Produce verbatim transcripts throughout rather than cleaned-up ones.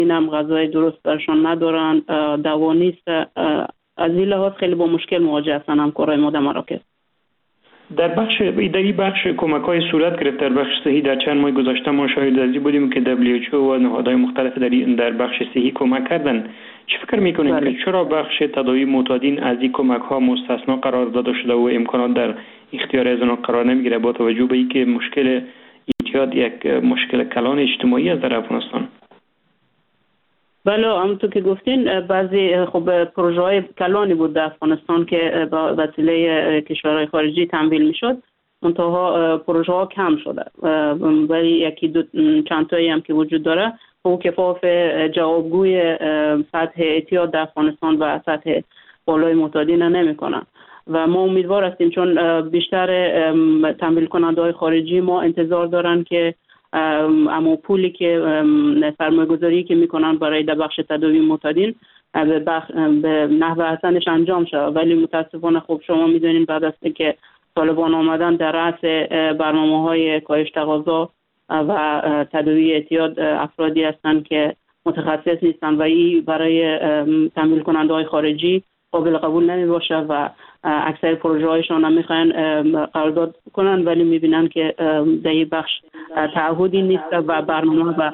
اینم غذای درست برشان ندارن، دوا نیست. از این لحاظ خیلی با مشکل مواجه هستن همکارای ما در مراکز. در بخش در این بخش کمک‌های صورت گرفت در بخش صحی در چند ماه گذشته ما شاهد ازی بودیم که دبلیو اچ او و نهادهای مختلف در در بخش صحی کمک کردن. چه فکر میکنید که چرا بخش تداوی معتادین از این کمک‌ها مستثنا قرار داده شده و امکانات در اختیار از آنها قرار نمیگیره با توجه به اینکه مشکل اعتیاد یک مشکل کلان اجتماعی است در افغانستان؟ بله، همونطور که گفتین بعضی خب پروژه های کلانی بود در افغانستان که با وسیله کشورهای خارجی تمویل میشد، منتها پروژه ها کم شده، ولی یکی دو چند تایی هم که وجود داره او کفاف جوابگوی سطح اعتیاد در افغانستان و سطح بالای معتادین نمیکنن و ما امیدوار هستیم چون بیشتر تمویل کننده های خارجی ما انتظار دارن که اما پولی که سرمایه گذاری که میکنن برای در بخش تداوی معتادین به, بخ... به نحو احسنش انجام شد، ولی متاسفانه خب شما میدونین بعد از که طالبان آمدن در رأس برنامه های کاهش تقاضا و تداوی اعتیاد افرادی هستند که متخصص نیستن و این برای تمویل کننده های خارجی قابل قبول نمی باشه و اکثر پروژه هایشان هم میخواین قرارداد کنن ولی میبینن که در این بخش تعهدی نیست و برنامه و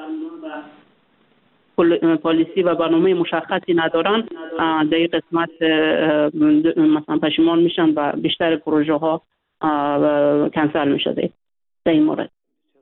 پالیسی و برنامه مشخصی ندارن. در این قسمت مثلا پشیمان میشن و بیشتر پروژه ها کنسل میشه در این مورد.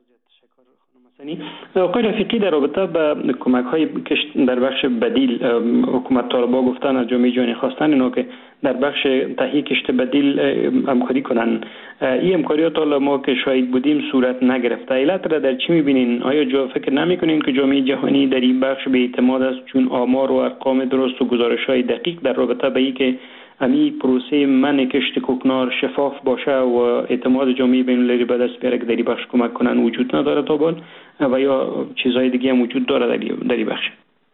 آقای رفیقی در رابطه به کمک های در بخش بدیل حکومت طالبان گفتن از جامعه جهانی خواستن اینا که در بخش تهیه کشت بدیل همکاری کنن. این همکاری تا ما که شاهد بودیم صورت نگرفته. علت را در چی میبینین؟ آیا جا فکر نمیکنین که جامعه جهانی در این بخش به اعتماد است چون آمار و ارقام درست و گزارش های دقیق در رابطه به این که امی پروسه منع کشت کوکنار شفاف باشه و اعتماد جامعه بین المللی به دست بیاره که در این بخش کمک کنن وجود نداره تا بال و یا چیزهای دیگه هم وجود داره در این بخش؟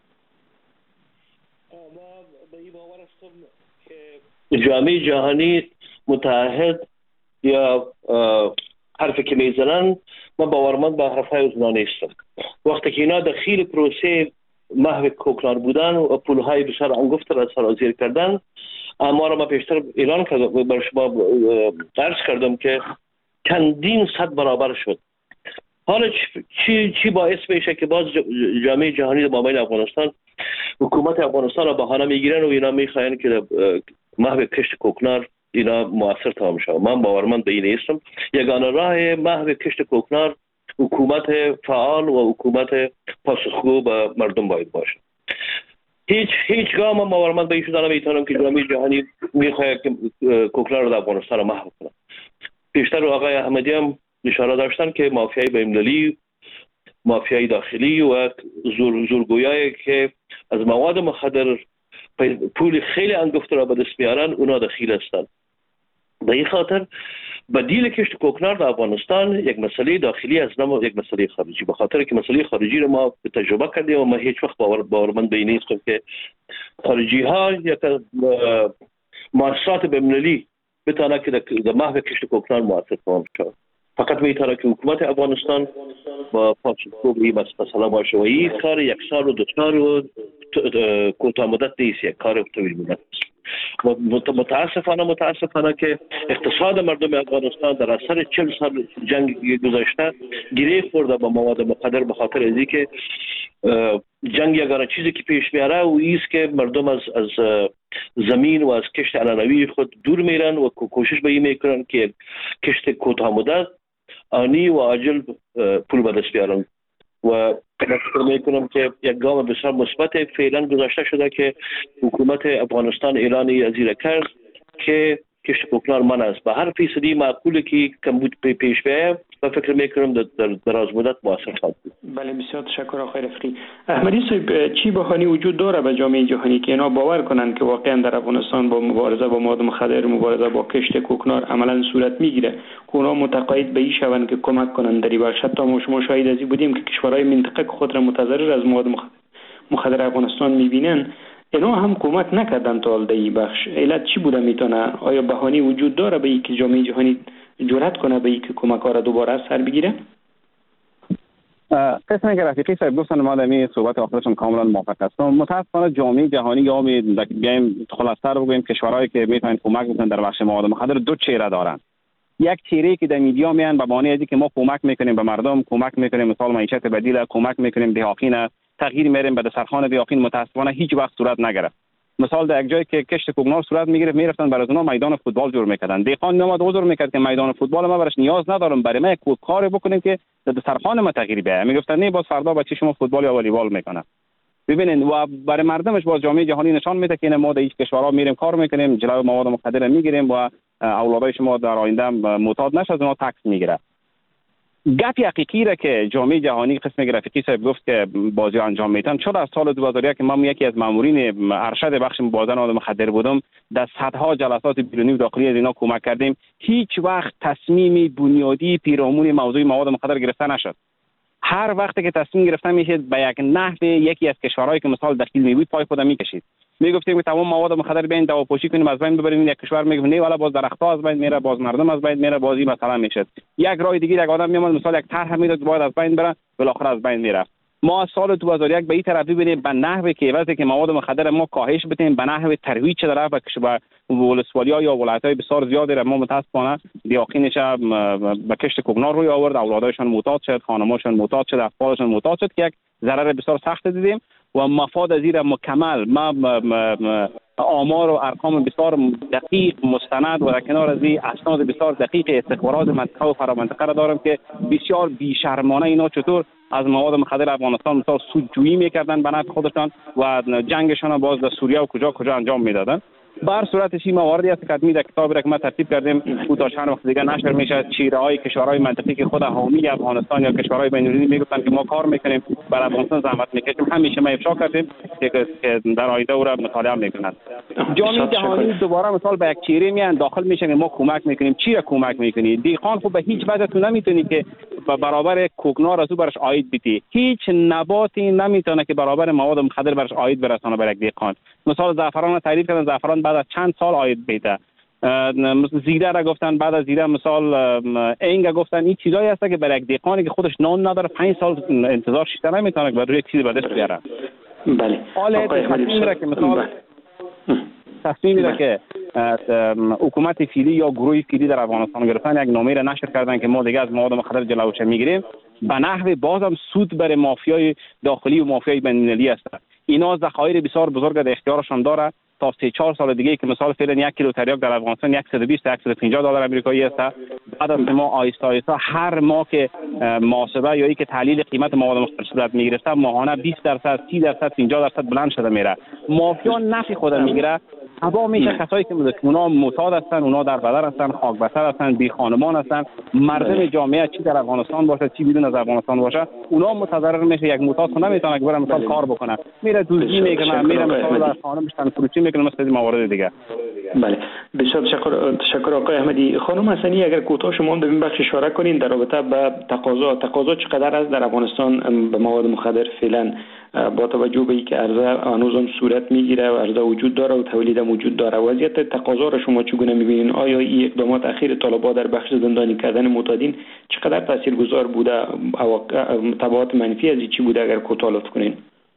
ما به این باور هستم که جامعه جهانی متعهد یا حرفی که میزنن ما باورمند به حرفهای اونا نیستم. وقتی که اینا داخل پروسه محو کوکنار بودن و پولهای بسیار انگفت را سرازیر کردن، اما را ما پیشتر اعلان کردم بر شما عرض کردم که چندین صد برابر شد. حالا چی چی باعث میشه که باز جامعه جهانی در مابین افغانستان حکومت افغانستان را بهانه میگیرن و اینا میخواین که محو کشت کوکنار اینا موثر تمام شود؟ من باورمند به این نیستم. یگانه راه محو کشت کوکنار حکومت فعال و حکومت پاسخگو به مردم باید باشه. هیچ هیچ گام ما باورمند به این شده نمیتونم که جامعه جهانی میخواد که کوکنار رو در افغانستان را محو کنه. پیشتر آقای احمدی هم اشاره داشتن که مافیای بین‌المللی، مافیای داخلی و زور زورگویایی که از مواد مخدر پول خیلی انگفته را به دست میارن اونا دخیل هستند. به این خاطر بدیل کشت کوکنار در افغانستان یک مسئله داخلی است نه یک مسئله خارجی. به خاطر که مسئله خارجی رو ما تجربه کردیم و ما هیچ وقت باور باورمند به این نیستم که خارجی ها یک مؤسسات بین‌المللی بتونه که در محو کشت کوکنار موثر تمام شود. فقط میتونه که حکومت افغانستان با پاسخگو به این مسئله باشه و این کار یک سال و دو سال و کوتاه مدت نیست، یک کار طویل مدت. متاسفانه متاسفانه که اقتصاد مردم افغانستان در اثر چهل سال جنگ گذشته گره خورده با مواد مخدر به خاطر از اینکه جنگ یگانه چیزی که پیش میاره و ایست که مردم از از زمین و از کشت علنوی خود دور میرن و کوشش به این میکنن که کشت کوتاه مدت آنی و عاجل پول به دست بیارن و فکر میکنم که یک گام بسیار مثبت فعلا گذاشته شده که حکومت افغانستان اعلان از این کرد که کشت کوکنار من است. به هر فیصدی معقوله که کمبود پیش بیاید و فکر میکنم در دراز مدت موثر خواهد بود. بله بسیار تشکر آقای رفیقی. احمدی صاحب، چی بهانه وجود داره به جامعه جهانی که اینا باور کنن که واقعا در افغانستان با مبارزه با مواد مخدر، مبارزه با کشت کوکنار عملا صورت میگیره که اونا متقاعد به این شون که کمک کنن در این بخش؟ تا ما شما شاهد ازی بودیم که کشورهای منطقه خود را متضرر از مواد مخدر مخدر افغانستان میبینن، اینا هم کمک نکردن تا حال در این بخش. علت چی بوده میتونه؟ آیا بهانه وجود داره به اینکه جامعه جهانی جرأت کنه به اینکه کمک ها را دوباره سر بگیره؟ قسمی که رفیقی صاحب گفتن ما در این صحبت آخرشون کاملا موافق هستم. متاسفانه جامعه جهانی یا می بیایم خلاص‌تر بگویم کشورهایی که میتونن کمک بکنن در بخش مواد مخدر دو چهره دارن. یک چهره که در میدیا میان به بهانه اینکه ما کمک میکنیم به مردم، کمک میکنیم مثال معیشت بدیل، کمک میکنیم دهاقین، تغییر میاریم به دسترخوان دهاقین، متاسفانه هیچ وقت صورت نگرفت. مثال در یک جایی که کشت کوکنار صورت میگرفت میرفتن برای اونها میدان فوتبال جور میکردن. دهقان میومد حضور میکرد که میدان فوتبال ما برش نیاز ندارم، برای ما یک کار بکنیم که در دسترخوان ما تغییر بیاید. میگفتن نه باز فردا بچه شما فوتبال یا والیبال میکنه. ببینید و برای مردمش باز جامعه جهانی نشان میده که ما در این کشورها میریم کار میکنیم، جلوی مواد مخدر میگیریم و اولادای شما در آینده معتاد نشه از اونها تکس میگیره. گپ حقیقی را که جامعه جهانی قسم رفیقی صاحب گفت که بازی انجام میدن، چون از سال دو هزار و یک که من یکی از مامورین ارشد بخش مبادله مواد مخدر بودم، در صدها جلسات بیرونی و داخلی از اینا کمک کردیم، هیچ وقت تصمیم بنیادی پیرامون موضوع مواد مخدر گرفته نشد. هر وقت که تصمیم گرفته میشه به یک نحو یکی از کشورهایی که مثال دخیل میبود پای خود میکشید. میگفتیم که تمام مواد مخدر بیاین دواپوشی کنیم از بین ببریم، یک کشور میگه نه والا باز درخت‌ها از بین میره، باز مردم از بین میره، بازی مثلا میشه. یک راه دیگه یک آدم میاد مثلا یک طرح میداد باید از بین بره، بالاخره از بین میره. ما از سال دو هزار و یک به این طرف ببینیم به نحوی که وقتی که مواد مخدر ما کاهش بدیم، به نحوی ترویج چه طرف به ولسوالی‌ها یا ولایت‌های بسیار زیادی را ما متاسفانه دیاقینش به کشت کوکنار روی آورد، اولادایشان معتاد شد، خانماشون معتاد شد، اطفالشون معتاد شد که یک ضرر بسیار سخت دیدیم و مفاد از این مکمل ما آمار و ارقام بسیار دقیق مستند و در کنار از این اسناد بسیار دقیق استخبارات منطقه و فرامنطقه را دارم که بسیار بیشرمانه اینا چطور از مواد مخدر افغانستان مثلا سودجویی میکردن به نفع خودشان و جنگشان باز در سوریه و کجا کجا انجام میدادن. بر صورتش این مواردی است که می در کتابی را که ما ترتیب کردیم کوتاه چند وقت دیگه نشر میشه. چهره‌های کشورهای منطقی که خود حامی افغانستان یا کشورهای بین‌المللی میگفتن که ما کار میکنیم برای افغانستان زحمت میکشیم، همیشه ما افشا کردیم که در آینده او را مطالعه میکنند. جامعه جهانی دوباره مثال به یک چهره میان داخل میشن که ما کمک میکنیم. چی را کمک میکنی؟ دیقان خب به هیچ وجه تو نمیتونی که به برابر کوکنار از او برش عاید بیتی. هیچ نباتی نمیتونه که برابر مواد مخدر برش عاید برسانه بر یک دیقان. مثال زعفران تعریف کردن، زعفران بعد از چند سال عاید بیته. زیره را گفتن، بعد از زیره مثال اینگ گفتن. این چیزایی هست که برای یک دیقانی که خودش نان نداره پنج سال انتظار شیشته نمیتونه که برای یک چیزی به دست بیاره. بله. حالا تصمیم را که مثال تصمیمی را که حکومت فعلی یا گروه فعلی در افغانستان گرفتن، یک نامه را نشر کردن که ما دیگه از مواد مخدر جلوش میگیریم، به نحو بازم سود برای مافیای داخلی و مافیای بین‌المللی است. اینا ذخایر بسیار بزرگ در اختیارشان داره. تا سه چهار سال دیگه که مثال فعلا یک کیلو تریاک در افغانستان صد و بیست تا صد و پنجاه دلار آمریکایی است. بعد از ما آیسته آیسته هر ماه که محاسبه یا ای که تحلیل قیمت مواد مخدر صورت میگیره، ماهانه بیست درصد، سی درصد، پنجاه درصد بلند شده میره. مافیا نفع خود میگیره. تبا میشه کسایی که اونا معتاد هستن، اونا در بدر هستن، خاک بستر هستن، بی خانمان هستن. مردم جامعه چی در افغانستان باشه چی بیرون از افغانستان باشه اونا متضرر میشه. یک معتاد خود نمیتونه که بره مثلا کار بکنه، میره دزدی میکنه، میره مثلا خانمش تن فروشی میکنه، مثل موارد دیگه. بله بسیار تشکر تشکر آقای احمدی. خانم حسنی اگر کوتاه شما در این بخش اشاره کنین در رابطه با تقاضا تقاضا چقدر است در افغانستان به مواد مخدر فعلا، با توجه به اینکه عرضه هنوز هم صورت میگیره و عرضه وجود داره و تولید هم وجود داره، وضعیت تقاضا را شما چگونه میبینین؟ آیا این اقدامات اخیر طالبان در بخش زندانی کردن معتادین چقدر تاثیرگذار بوده؟ تبعات منفی از چی بوده اگر کوتاه لطف کنین؟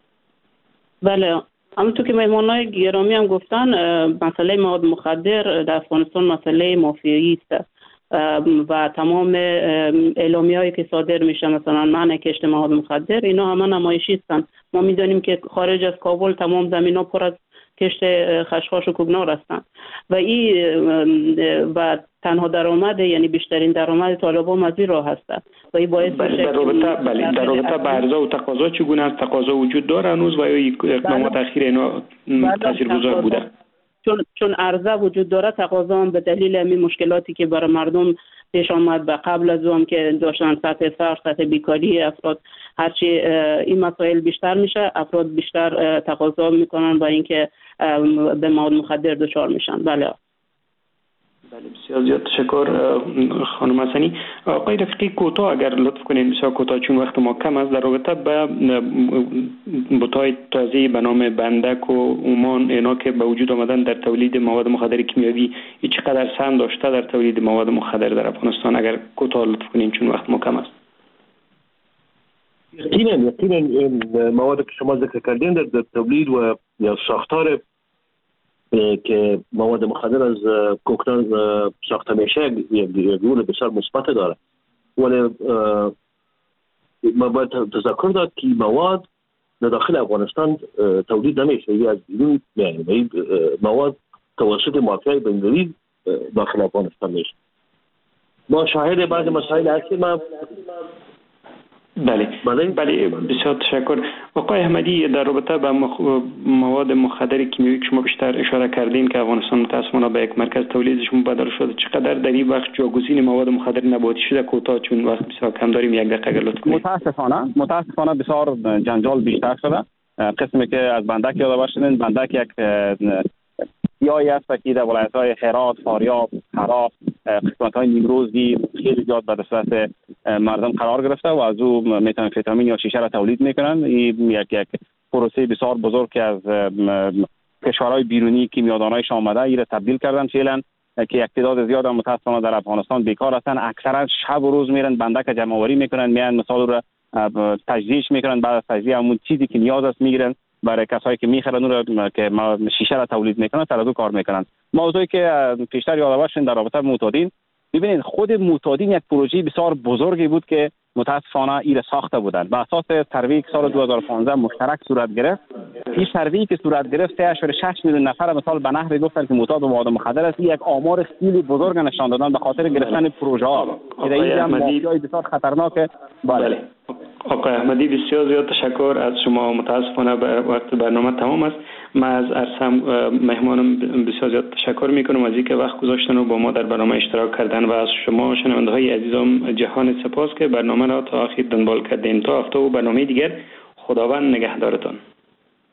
بله، همونطور که مهمانای گرامی هم گفتن، مسئله مواد مخدر در افغانستان مسئله مافیایی است و تمام اعلامیه هایی که صادر میشه مثلا منع کشت مواد مخدر اینا همه نمایشی هستن. ما میدانیم که خارج از کابل تمام زمین ها پر از کشت خشخاش و کوکنار هستن و این و تنها درآمد یعنی بیشترین درآمد طالبان از این راه هست و این باعث میشه در رابطه بله در رابطه با عرضه و تقاضا چگونه است؟ تقاضا وجود داره هنوز و یا اقدامات اخیر اینا تاثیرگذار بوده؟ چون چون عرضه وجود داره، تقاضا هم به دلیل همین مشکلاتی که برای مردم پیش آمد به قبل از اون که داشتن سطح فقر، سطح بیکاری افراد، هرچی این مسائل بیشتر میشه افراد بیشتر تقاضا میکنن با اینکه به مواد مخدر دچار میشن. بله بله بسیار زیاد تشکر خانم حسنی. آقای رفیقی کوتاه اگر لطف کنید، بسیار کوتاه چون وقت ما کم است، در رابطه به بوتای تازه به نام بندک و اومان اینا که به وجود آمدن در تولید مواد مخدر کیمیایی چقدر سهم داشته در تولید مواد مخدر در افغانستان؟ اگر کوتاه لطف کنید چون وقت ما کم است. یقینا یقینا مواد که شما ذکر کردین در, در تولید و یا ساختار که مواد مخدر از کوکتان ساخته میشه یک رول بسیار مثبت داره، ولی ما باید تذکر داد که مواد در داخل افغانستان تولید نمیشه، یعنی از بیرون میاد. مواد توسط مافیای بنگالی داخل افغانستان میشه. ما شاهد بعض مسائل هستیم. بله بله بسیار تشکر. آقای احمدی، در رابطه با مخ... مواد مخدر کیمیایی که شما بیشتر اشاره کردین که افغانستان متاسفانه به یک مرکز تولیدش مبادله شده، چقدر در این وقت جاگزین مواد مخدر نباتی شده؟ کوتاه چون وقت بسیار کم داریم، یک دقیقه اگر لطف کنید. متاسفانه متاسفانه بسیار جنجال بیشتر شده. قسمی که از بندک یاد شدین، بندک یک سیاهی است که در ولایت‌های هرات، فاریاب، هرات، قسمت‌های نیمروزی خیلی زیاد به دسترس مردم قرار گرفته و از او متامفتامین یا شیشه را تولید میکنن. این یک یک پروسه بسیار بزرگ که از کشورهای بیرونی کیمیادانایش آمده این را تبدیل کردن فعلا، که یک تعداد زیاد متاسفانه در افغانستان بیکار هستند. اکثرا شب و روز میرن بندک جمع آوری میکنن، میان مثال را تجزیهش میکنن، بعد از تجزیه همون چیزی که نیاز است میگیرن برای کسایی که میخرن اون رو که شیشه را تولید میکنن سر از او کار میکنن. موضوعی که پیشتر یادآور شدین در رابطه با معتادین، ببینید خود معتادین یک پروژه بسیار بزرگی بود که متاسفانه این ساخته بودند. به اساس سروی که سال دو هزار و پانزده مشترک صورت گرفت، این سروی که صورت گرفت سه و شش میلیون نفر مثال به نهر گفتن که معتاد به مواد مخدر است. یک آمار خیلی بزرگ نشان دادن به خاطر گرفتن پروژه ها که این مافیای بسیار خطرناکه. بله آقای احمدی، بسیار زیاد تشکر از شما. متاسفانه وقت برنامه تمام است. من از ارسم مهمانم بسیار زیاد تشکر میکنم از اینکه وقت گذاشتن و با ما در برنامه اشتراک کردن و از شما شنونده های عزیزم جهان سپاس که برنامه را تا آخر دنبال کردین. تا هفته و برنامه دیگر، خداوند نگهدارتان.